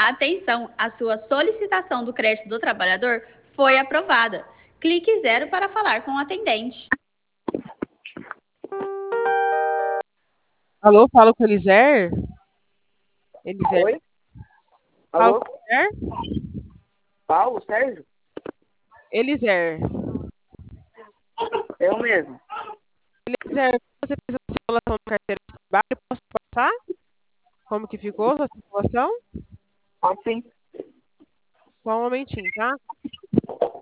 Atenção, a sua solicitação do crédito do trabalhador foi aprovada. Clique 0 para falar com o atendente. Alô, falo com o Eliser? Eliser, Oi? falo Alô? com o Eliser? Paulo, Sérgio? Eliser, Eu mesmo. Eliser, você fez a simulação da carteira de trabalho? Posso passar? Como que ficou a sua simulação? Assim, Só um momentinho, tá?